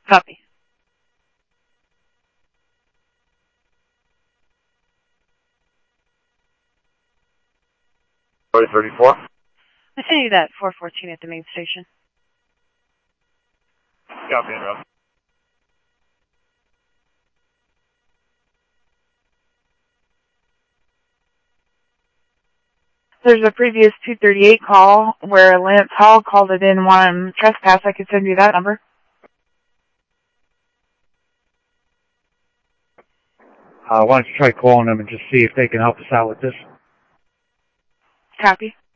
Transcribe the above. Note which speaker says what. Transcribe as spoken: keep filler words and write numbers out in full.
Speaker 1: Copy.
Speaker 2: thirty-four.
Speaker 1: I sent you that four fourteen at the main station.
Speaker 2: Copy, Rob.
Speaker 1: There's a previous two thirty-eight call where Lance Hall called it in and wanted him trespass. I could send you that number.
Speaker 3: Uh, why don't you try calling them and just see if they can help us out with this?
Speaker 1: Copy.